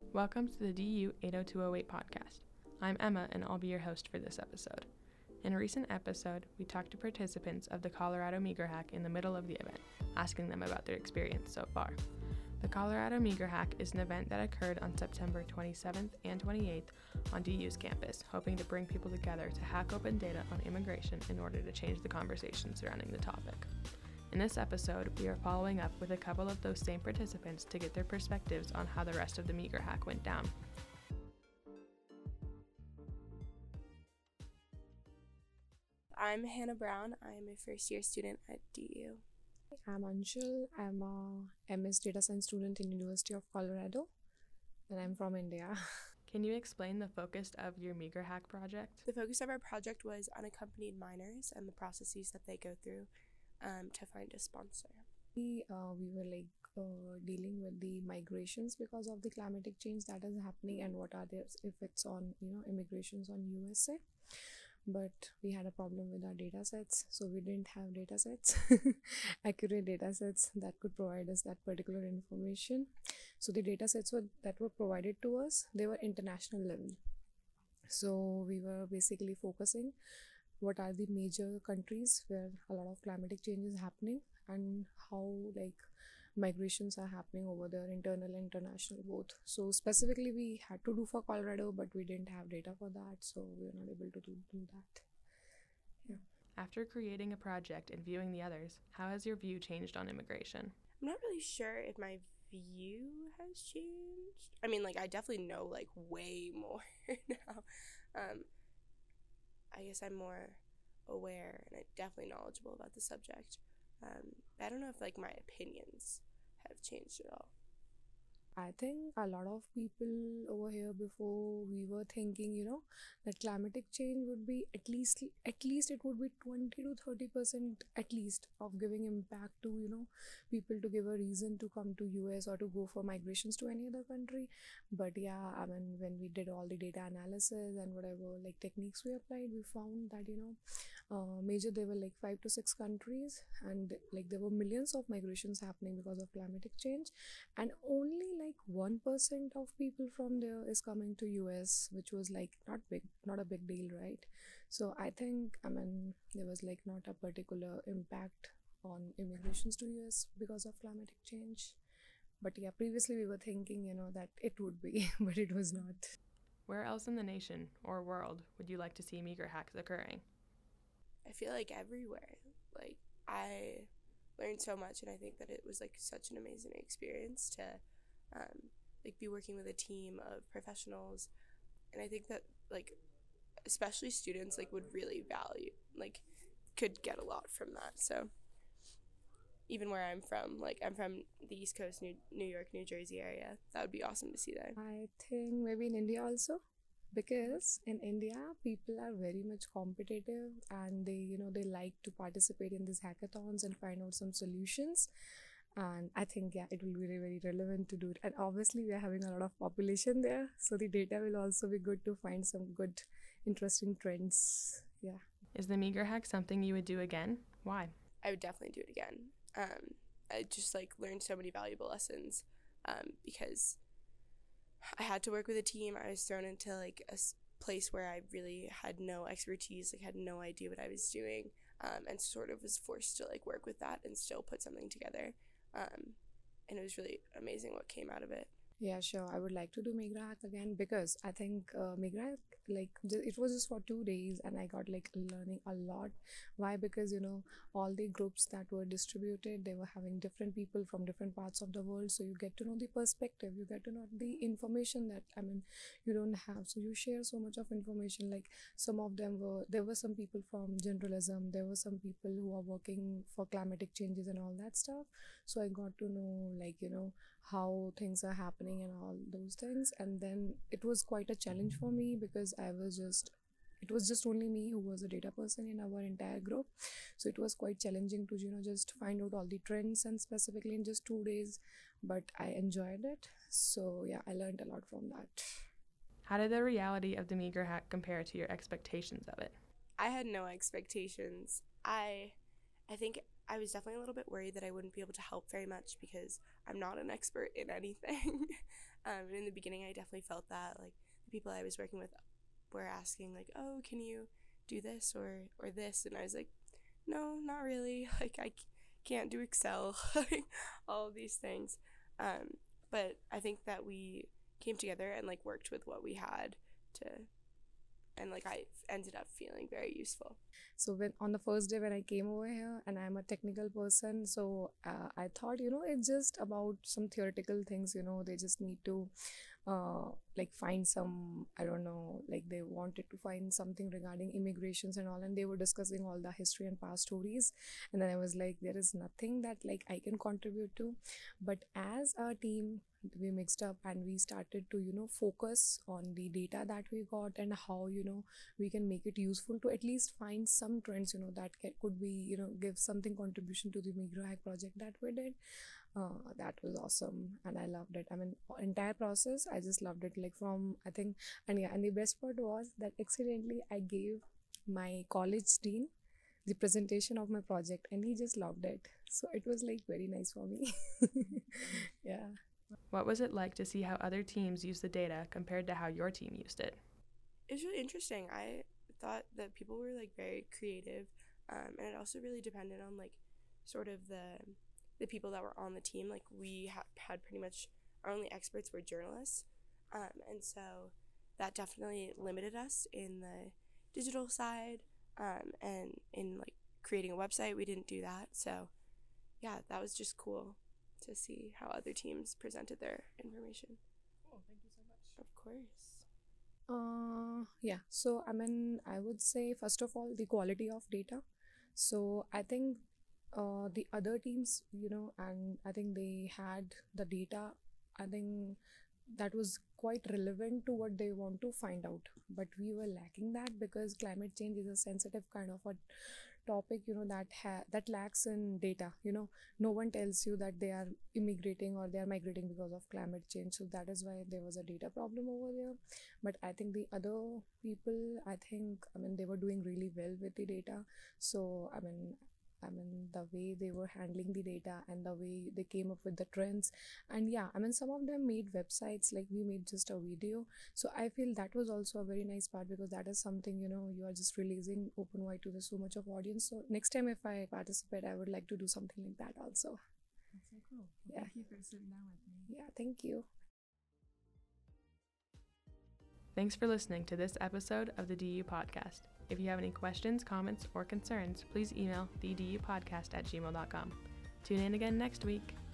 Welcome to the DU 80208 podcast. I'm Emma and I'll be your host for this episode. In a recent episode, we talked to participants of the Colorado Meager Hack in the middle of the event, asking them about their experience so far. The Colorado Meager Hack is an event that occurred on September 27th and 28th on DU's campus, hoping to bring people together to hack open data on immigration in order to change the conversation surrounding the topic. In this episode, we are following up with a couple of those same participants to get their perspectives on how the rest of the Meager Hack went down. I'm Hannah Brown. I'm a first-year student at DU. I'm Anshul. I'm a MS Data Science student in University of Colorado, and I'm from India. Can you explain the focus of your Meager Hack project? The focus of our project was unaccompanied minors and the processes that they go through to find a sponsor. We were dealing with the migrations because of the climatic change that is happening and what are the effects on immigrations on USA. But we had a problem with our data sets, so we didn't have data sets, accurate data sets that could provide us that particular information. So the data sets that were provided to us, they were international level. So we were basically focusing what are the major countries where a lot of climatic change is happening and how migrations are happening over there, internal and international both. So specifically we had to do for Colorado, but we didn't have data for that, so we were not able to do that. Yeah. After creating a project and viewing the others, how has your view changed on immigration? I'm not really sure if my view has changed. I mean, I definitely know way more now. I guess I'm more aware and definitely knowledgeable about the subject. I don't know if my opinions have changed at all. I think a lot of people over here before we were thinking, that climatic change would be at least it would be 20 to 30% at least of giving impact to, people to give a reason to come to US or to go for migrations to any other country. But yeah, I mean, when we did all the data analysis and whatever techniques we applied, we found that, major there were 5 to 6 countries and there were millions of migrations happening because of climatic change, and only 1% of people from there is coming to US, which was not a big deal, right? So I think, I mean, there was not a particular impact on immigrations to US because of climatic change. But yeah, previously we were thinking, that it would be, but it was not. Where else in the nation or world would you like to see Meager Hacks occurring? I feel everywhere. I learned so much, and I think that it was such an amazing experience to be working with a team of professionals, and I think that especially students would really value could get a lot from that. So even where I'm from, I'm from the East Coast, New York, New Jersey area, that would be awesome to see that. I think maybe in India also, because in India people are very much competitive and they like to participate in these hackathons and find out some solutions. And I think, yeah, it will be very, very relevant to do it. And obviously, we are having a lot of population there, so the data will also be good to find some good, interesting trends. Yeah. Is the Meager Hack something you would do again? Why? I would definitely do it again. I just learned so many valuable lessons because I had to work with a team. I was thrown into a place where I really had no expertise, had no idea what I was doing, and sort of was forced to work with that and still put something together. And it was really amazing what came out of it. Yeah, sure. I would like to do Meager Hack again because I think Meager Hack, it was just for 2 days and I got learning a lot. Why? Because, all the groups that were distributed, they were having different people from different parts of the world. So you get to know the perspective, you get to know the information that, I mean, you don't have. So you share so much of information. There were some people from journalism, there were some people who are working for climatic changes and all that stuff. So I got to know, how things are happening and all those things. And then it was quite a challenge for me because it was just only me who was a data person in our entire group. So it was quite challenging to just find out all the trends and specifically in just 2 days, but I enjoyed it. So yeah, I learned a lot from that. How did the reality of the Meager Hack compare to your expectations of it? I had no expectations. I think I was definitely a little bit worried that I wouldn't be able to help very much because I'm not an expert in anything. And in the beginning, I definitely felt that, like, the people I was working with were asking, like, oh, can you do this or this? And I was like, no, not really. Like, I can't do Excel, all of these things. But I think that we came together and, like, worked with what we had to, and, like, I ended up feeling very useful. So when on the first day when I came over here, and I'm a technical person, so I thought, it's just about some theoretical things, they just need to like find some, I don't know, like they wanted to find something regarding immigrations and all, and they were discussing all the history and past stories. And then I was like, there is nothing that like I can contribute to. But as a team, we mixed up and we started to focus on the data that we got and how we can make it useful to at least find some trends that could be give something contribution to the MigroHack project that we did. That was awesome and I loved it. I mean, entire process I just loved it, like from I think. And yeah, and the best part was that accidentally I gave my college dean the presentation of my project and he just loved it, so it was like very nice for me. Yeah. What was it like to see how other teams use the data compared to how your team used it? It was really interesting. I thought that people were like very creative, and it also really depended on like sort of the people that were on the team. Like we had pretty much our only experts were journalists, and so that definitely limited us in the digital side, and in like creating a website we didn't do that. So yeah, that was just cool to see how other teams presented their information. Cool, thank you so much. Of course. Yeah, so I mean, I would say first of all the quality of data. So I think the other teams, and I think they had the data, I think that was quite relevant to what they want to find out, but we were lacking that because climate change is a sensitive kind of a topic, that lacks in data. No one tells you that they are immigrating or they are migrating because of climate change, so that is why there was a data problem over there. But I think the other people, I mean, they were doing really well with the data. So I mean, the way they were handling the data and the way they came up with the trends. And yeah, I mean, some of them made websites, like we made just a video. So I feel that was also a very nice part because that is something, you are just releasing open wide to the so much of audience. So next time if I participate, I would like to do something like that also. That's so cool. Well, Yeah. Thank you for sitting down with me. Yeah, thank you. Thanks for listening to this episode of the DU Podcast. If you have any questions, comments, or concerns, please email thedupodcast@gmail.com. Tune in again next week.